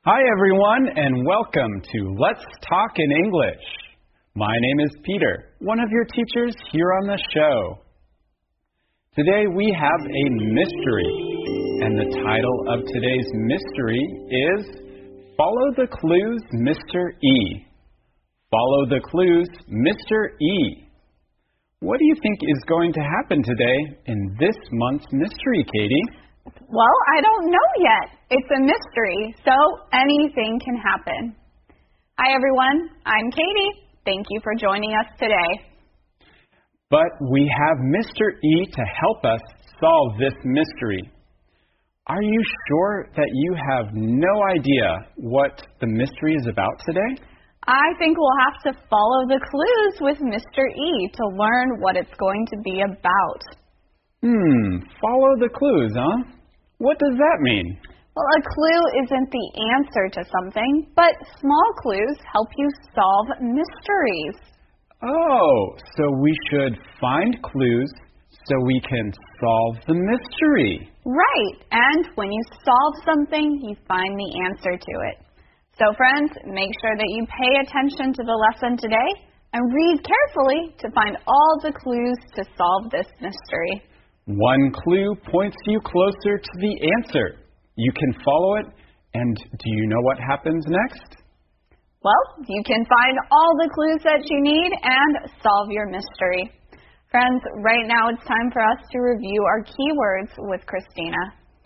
Hi everyone, and welcome to Let's Talk in English. My name is Peter, one of your teachers here on the show. Today we have a mystery, and the title of today's mystery is Follow the Clues, Mr. E. Follow the clues, Mr. E. What do you think is going to happen today in this month's mystery, Katie? Well, I don't know yet. It's a mystery, so anything can happen. Hi, everyone. I'm Katie. Thank you for joining us today. But we have Mr. E to help us solve this mystery. Are you sure that you have no idea what the mystery is about today? I think we'll have to follow the clues with Mr. E to learn what it's going to be about. Follow the clues, huh? What does that mean? Well, a clue isn't the answer to something, but small clues help you solve mysteries. Oh, so we should find clues so we can solve the mystery. Right, and when you solve something, you find the answer to it. So friends, make sure that you pay attention to the lesson today and read carefully to find all the clues to solve this mystery. One clue points you closer to the answer. You can follow it, and do you know what happens next? Well, you can find all the clues that you need and solve your mystery. Friends, right now it's time for us to review our keywords with Christina.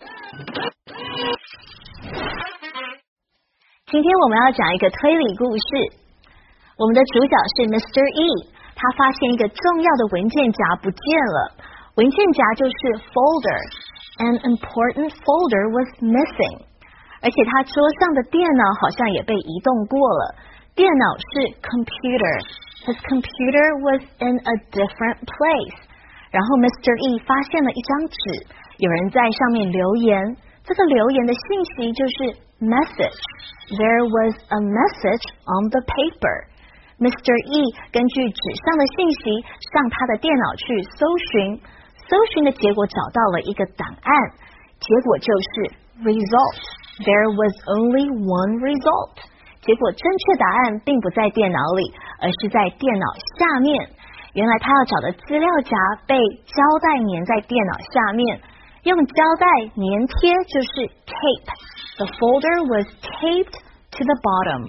今天我们要讲一个推理故事。我们的主角是 Mr. E， 他发现一个重要的文件夹不见了。文件夹就是 folder. An important folder was missing. 而且他桌上的电脑好像也被移动过了。电脑是 computer. His computer was in a different place. 然后 Mr. E 发现了一张纸，有人在上面留言。这个留言的信息就是 message. There was a message on the paper. Mr. E 根据纸上的信息上他的电脑去搜寻。搜寻的结果找到了一个档案，结果就是 result. There was only one result. 结果正确答案并不在电脑里，而是在电脑下面。原来他要找的资料夹被胶带粘在电脑下面，用胶带粘贴就是 tape. The folder was taped to the bottom.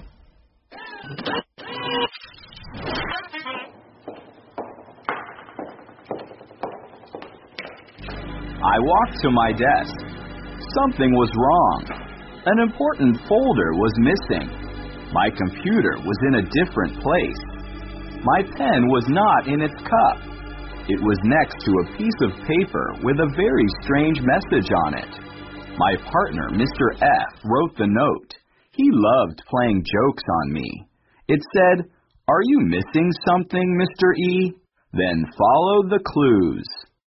I walked to my desk. Something was wrong. An important folder was missing. My computer was in a different place. My pen was not in its cup. It was next to a piece of paper with a very strange message on it. My partner, Mr. F, wrote the note. He loved playing jokes on me. It said, "Are you missing something, Mr. E? Then follow the clues."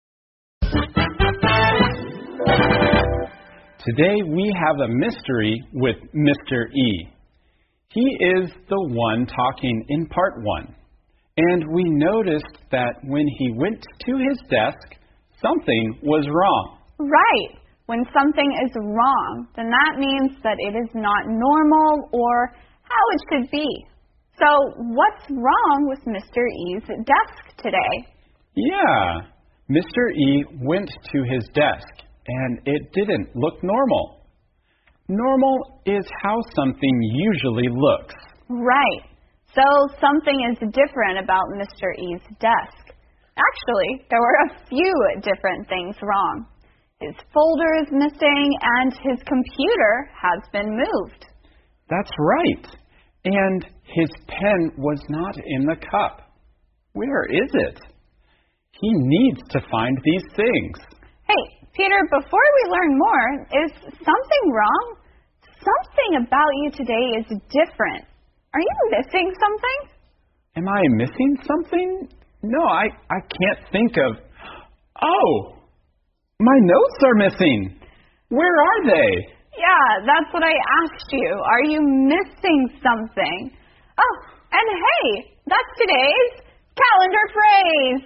Today we have a mystery with Mr. E. He is the one talking in part 1. And we noticed that when he went to his desk, something was wrong. Right. When something is wrong, then that means that it is not normal or how it should be. So what's wrong with Mr. E's desk today? Yeah. Mr. E went to his desk, and it didn't look normal. Normal is how something usually looks. Right. So something is different about Mr. E's desk. Actually, there were a few different things wrong. His folder is missing, and his computer has been moved. That's right. And his pen was not in the cup. Where is it? He needs to find these things. Hey, Peter, before we learn more, is something wrong? Something about you today is different. Are you missing something? Am I missing something? No, I can't think of... Oh! My notes are missing. Where are they? Yeah, that's what I asked you. Are you missing something? Oh, and hey, that's today's calendar phrase.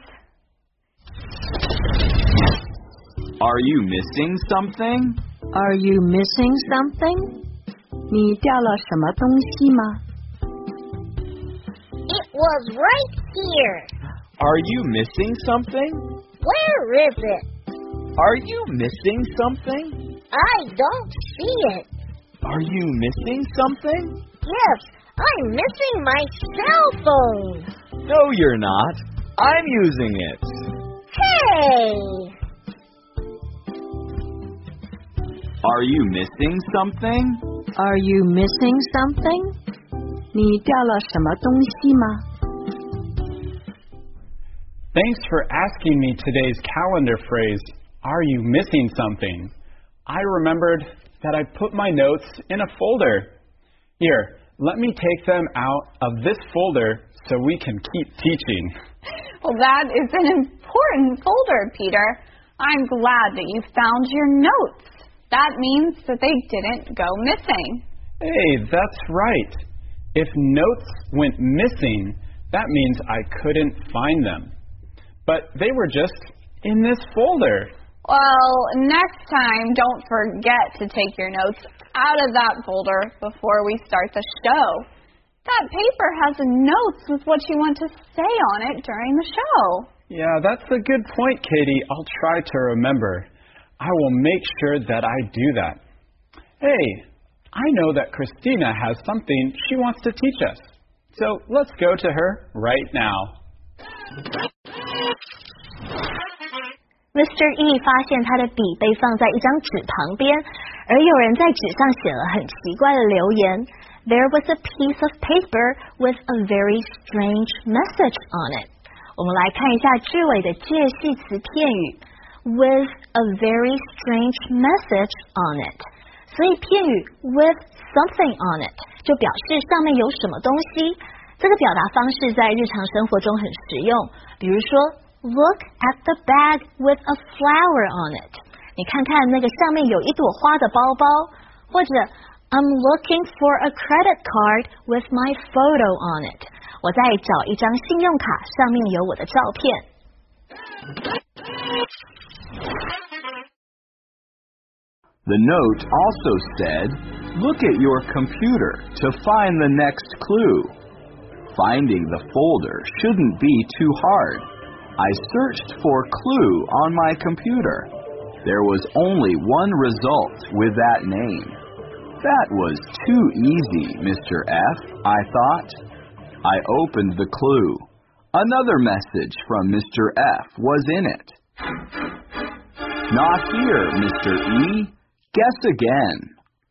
Are you missing something? Are you missing something? 你掉了什么东西吗？ It was right here. Are you missing something? Where is it? Are you missing something? I don't see it. Are you missing something? Yes, I'm missing my cell phone. No, you're not. I'm using it. Hey! Are you missing something? Are you missing something? 你掉了什么东西吗？ Thanks for asking me today's calendar phrase, are you missing something? I remembered that I put my notes in a folder. Here, let me take them out of this folder so we can keep teaching. Well, that is an important folder, Peter. I'm glad that you found your notes. That means that they didn't go missing. Hey, that's right. If notes went missing, that means I couldn't find them. But they were just in this folder. Well, next time, don't forget to take your notes out of that folder before we start the show. That paper has notes with what you want to say on it during the show. Yeah, that's a good point, Katie. I'll try to remember. I will make sure that I do that. Hey, I know that Christina has something she wants to teach us. So let's go to her right now. Mr. E 发现他的笔被放在一张纸旁边，而有人在纸上写了很奇怪的留言。There was a piece of paper with a very strange message on it. 我们来看一下句尾的介系词片语 with a very strange message on it. 所以片语 with something on it 就表示上面有什么东西。这个表达方式在日常生活中很实用，比如说Look at the bag with a flower on it. 你看看那个上面有一朵花的包包，或者 I'm looking for a credit card with my photo on it. 我在找一张信用卡，上面有我的照片。 The note also said, look at your computer to find the next clue. Finding the folder shouldn't be too hard. I searched for clue on my computer. There was only one result with that name. That was too easy, Mr. F, I thought. I opened the clue. Another message from Mr. F was in it. Not here, Mr. E. Guess again.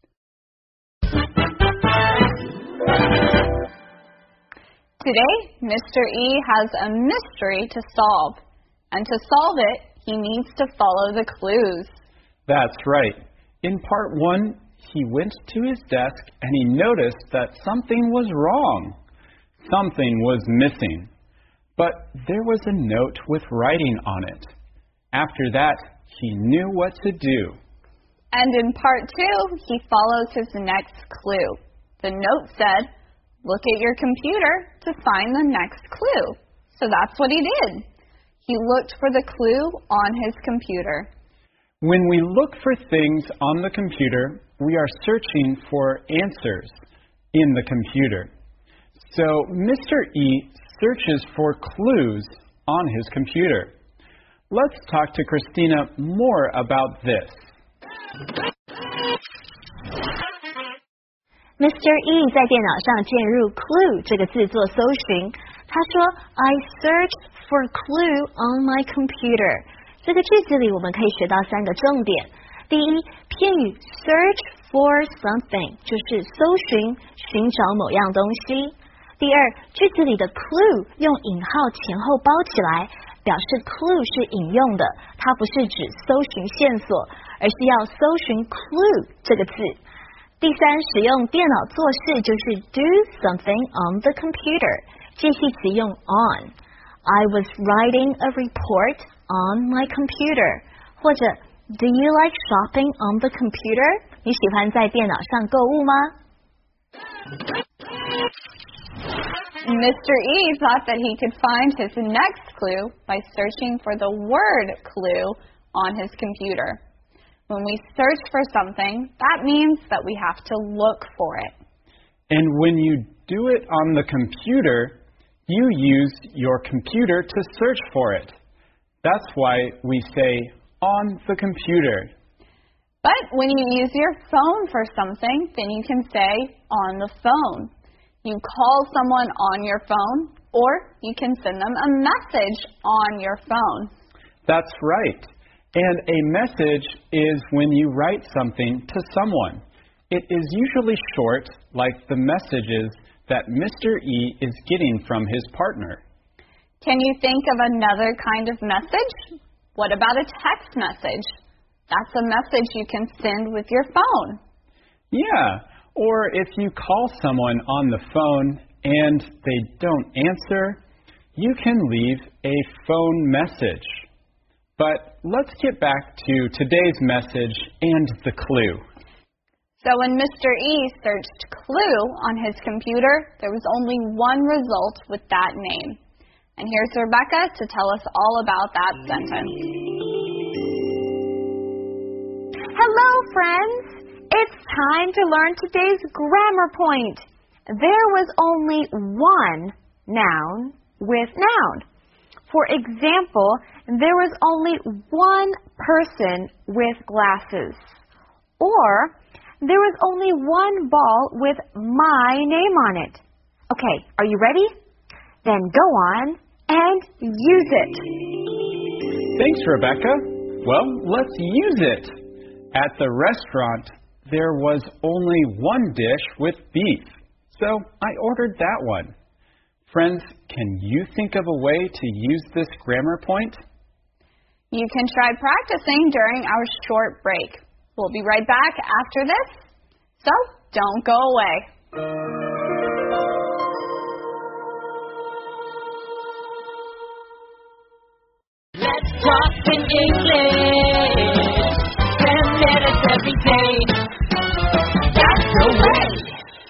Today, Mr. E has a mystery to solve. And to solve it, he needs to follow the clues. That's right. In part 1, he went to his desk and he noticed that something was wrong. Something was missing. But there was a note with writing on it. After that, he knew what to do. And in part 2, he follows his next clue. The note said, look at your computer to find the next clue. So that's what he did. He looked for the clue on his computer. When we look for things on the computer, we are searching for answers in the computer. So Mr. E searches for clues on his computer. Let's talk to Christina more about this. Mr. E 在电脑上键入 clue 这个字做搜寻。他说 I searched for clue on my computer. 这个句子里我们可以学到3个重点。第一，片语 search for something 就是搜寻、寻找某样东西。第二，句子里的 clue 用引号前后包起来，表示 clue 是引用的，它不是指搜寻线索，而是要搜寻 clue 这个字。第三，使用电脑做事就是 do something on the computer， 介系词用 on。I was writing a report on my computer， 或者 Do you like shopping on the computer？ 你喜欢在电脑上购物吗？ Mr. E thought that he could find his next clue by searching for the word clue on his computer. When we search for something, that means that we have to look for it. And when you do it on the computer, you use your computer to search for it. That's why we say on the computer. But when you use your phone for something, then you can say on the phone. You call someone on your phone, or you can send them a message on your phone. That's right. And a message is when you write something to someone. It is usually short, like the messages that Mr. E is getting from his partner. Can you think of another kind of message? What about a text message? That's a message you can send with your phone. Yeah, or if you call someone on the phone and they don't answer, you can leave a phone message. But let's get back to today's message and the clue. So when Mr. E searched clue on his computer, there was only one result with that name. And here's Rebecca to tell us all about that sentence. Hello, friends! It's time to learn today's grammar point. There was only one noun with noun. For example, there was only one person with glasses. Or, there was only one ball with my name on it. Okay, are you ready? Then go on and use it. Thanks, Rebecca. Well, let's use it. At the restaurant, there was only one dish with beef, so I ordered that one. Friends, can you think of a way to use this grammar point? You can try practicing during our short break. We'll be right back after this, so don't go away. Let's talk in English. 10 minutes every day. That's the way.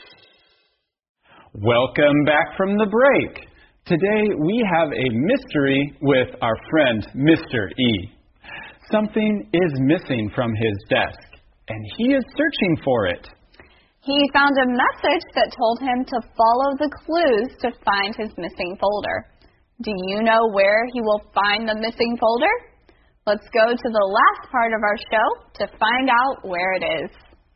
Welcome back from the break. Today we have a mystery with our friend Mr. E. Something is missing from his desk, and he is searching for it. He found a message that told him to follow the clues to find his missing folder. Do you know where he will find the missing folder? Let's go to the last part of our show to find out where it is.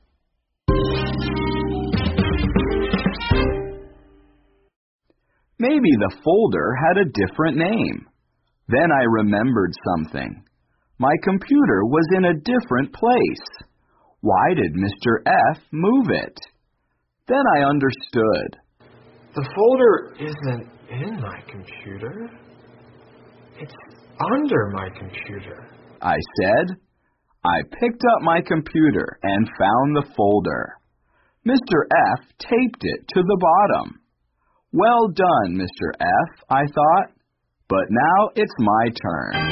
Maybe the folder had a different name. Then I remembered something. My computer was in a different place. Why did Mr. F move it? Then I understood. The folder isn't in my computer. It's under my computer. I said. I picked up my computer and found the folder. Mr. F taped it to the bottom. Well done, Mr. F, I thought. But now it's my turn.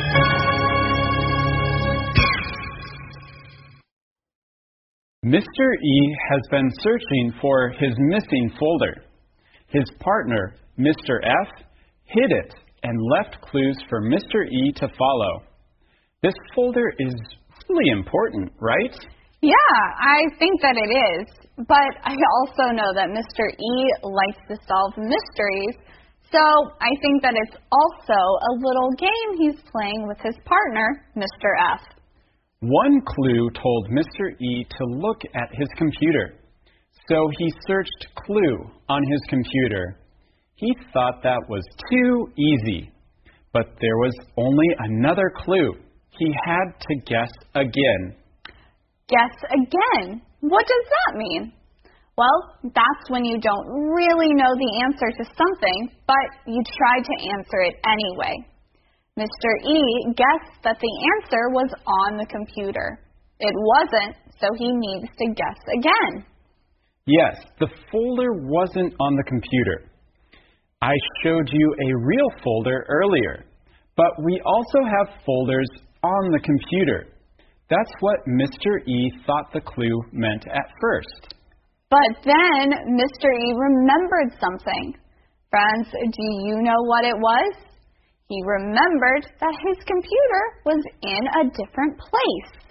Mr. E has been searching for his missing folder. His partner, Mr. F, hid it and left clues for Mr. E to follow. This folder is really important, right? Yeah, I think that it is. But I also know that Mr. E likes to solve mysteries, so I think that it's also a little game he's playing with his partner, Mr. F. One clue told Mr. E to look at his computer, so he searched clue on his computer. He thought that was too easy, but there was only another clue. He had to guess again. Guess again? What does that mean? Well, that's when you don't really know the answer to something, but you try to answer it anyway. Mr. E guessed that the answer was on the computer. It wasn't, so he needs to guess again. Yes, the folder wasn't on the computer. I showed you a real folder earlier, but we also have folders on the computer. That's what Mr. E thought the clue meant at first. But then Mr. E remembered something. Friends, do you know what it was? He remembered that his computer was in a different place.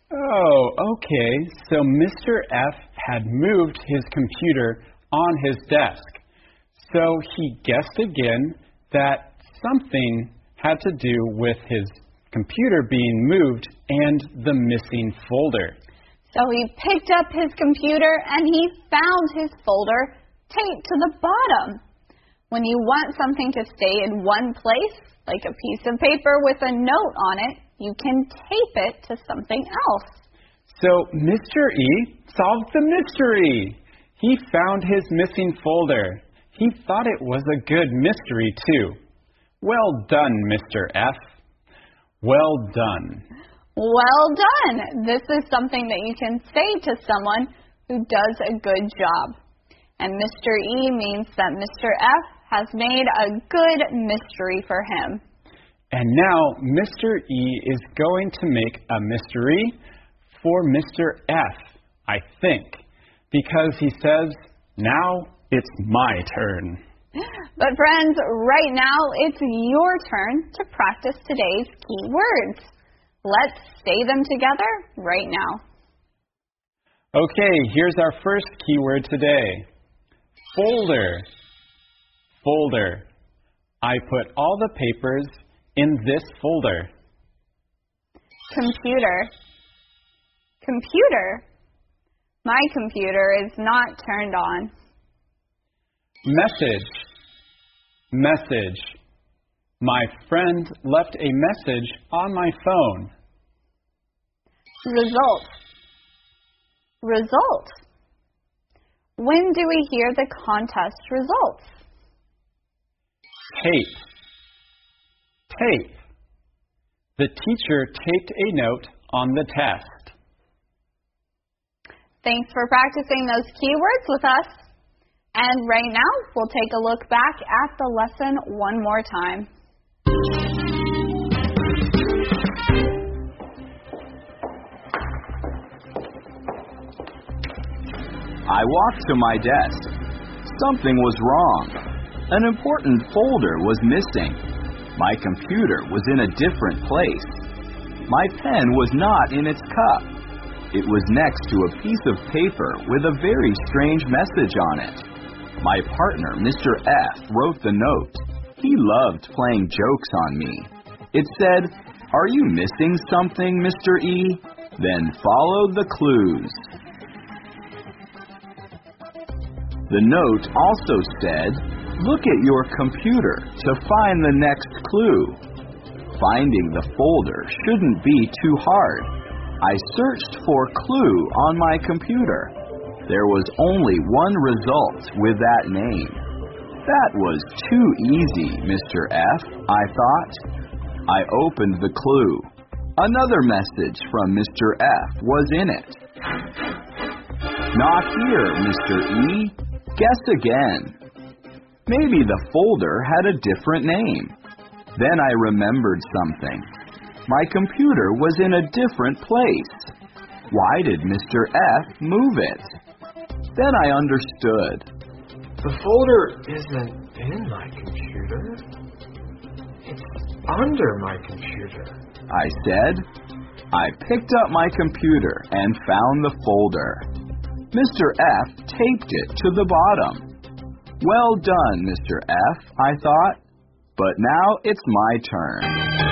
Oh, okay. So Mr. F had moved his computer on his desk. So he guessed again that something had to do with his computer being moved and the missing folder. So he picked up his computer and he found his folder taped to the bottom. When you want something to stay in one place, like a piece of paper with a note on it, you can tape it to something else. So Mr. E solved the mystery. He found his missing folder. He thought it was a good mystery, too. Well done, Mr. F. Well done. Well done. This is something that you can say to someone who does a good job. And Mr. E means that Mr. F has made a good mystery for him. And now Mr. E is going to make a mystery for Mr. F, I think, because he says, now it's my turn. But friends, right now it's your turn to practice today's key words. Let's say them together right now. Okay, here's our first keyword today. Folder. Folder. I put all the papers in this folder. Computer. Computer. My computer is not turned on. Message. Message. My friend left a message on my phone. Result. Result. When do we hear the contest results? Tape. Tape. The teacher taped a note on the test. Thanks for practicing those keywords with us. And right now, we'll take a look back at the lesson one more time. I walked to my desk. Something was wrong. An important folder was missing. My computer was in a different place. My pen was not in its cup. It was next to a piece of paper with a very strange message on it. My partner, Mr. F, wrote the note. He loved playing jokes on me. It said, "Are you missing something, Mr. E? Then follow the clues." The note also said, "Look at your computer to find the next clue." Finding the folder shouldn't be too hard. I searched for clue on my computer. There was only one result with that name. That was too easy, Mr. F, I thought. I opened the clue. Another message from Mr. F was in it. "Not here, Mr. E. Guess again." Maybe the folder had a different name. Then I remembered something. My computer was in a different place. Why did Mr. F move it? Then I understood. The folder isn't in my computer. It's under my computer. I said. I picked up my computer and found the folder. Mr. F taped it to the bottom. Well done, Mr. F, I thought. But now it's my turn.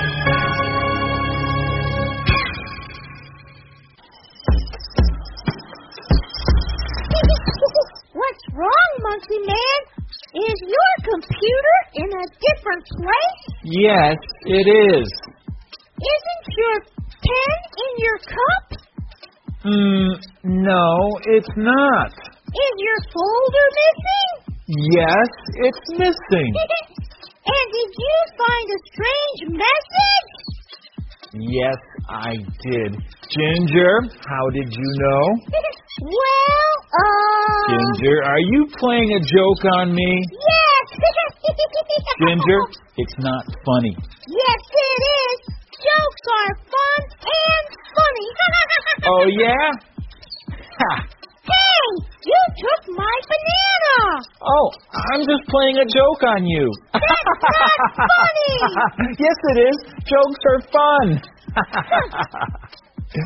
What's wrong, Monkey Man? Is your computer in a different place? Yes, it is. Isn't your pen in your cup? No, it's not. Is your folder missing? Yes, it's missing. And did you find a strange message? Yes, I did. Ginger, how did you know? Well, Ginger, are you playing a joke on me? Yes. Ginger, it's not funny. Yes, it is. Jokes are fun and funny. Oh, yeah? Ha! Hey, you took my banana. Oh, I'm just playing a joke on you. That's not funny. Yes, it is. Jokes are fun.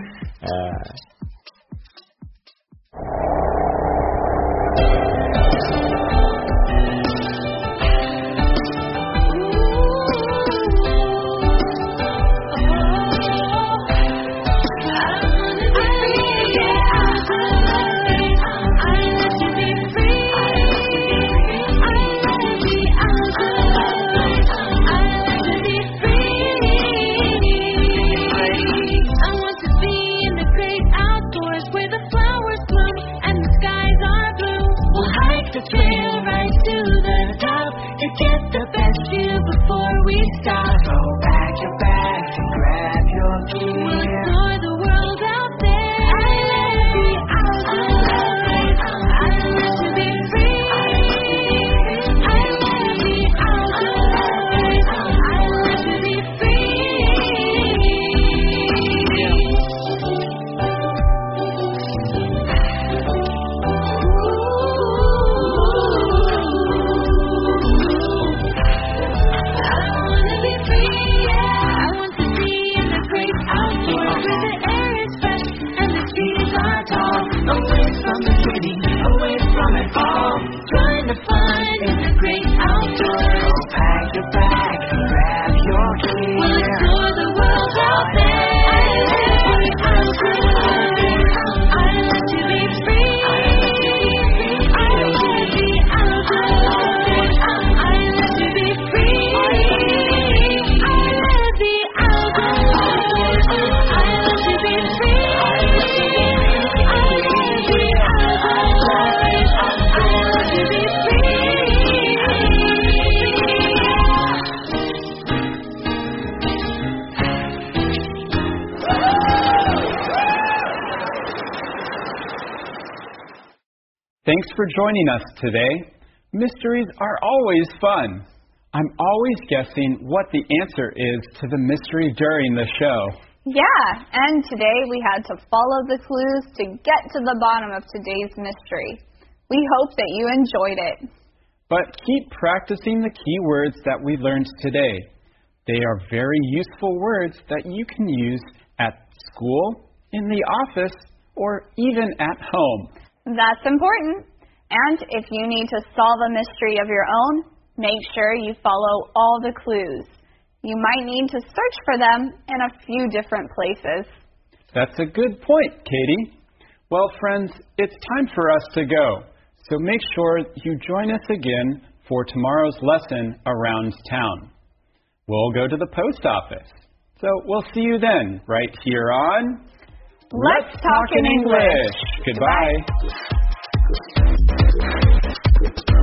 Thanks for joining us today. Mysteries are always fun. I'm always guessing what the answer is to the mystery during the show. Yeah, and today we had to follow the clues to get to the bottom of today's mystery. We hope that you enjoyed it. But keep practicing the key words that we learned today. They are very useful words that you can use at school, in the office, or even at home. That's important. And if you need to solve a mystery of your own, make sure you follow all the clues. You might need to search for them in a few different places. That's a good point, Katie. Well, friends, it's time for us to go. So make sure you join us again for tomorrow's lesson around town. We'll go to the post office. So we'll see you then, right here on Let's Talk in English. Goodbye.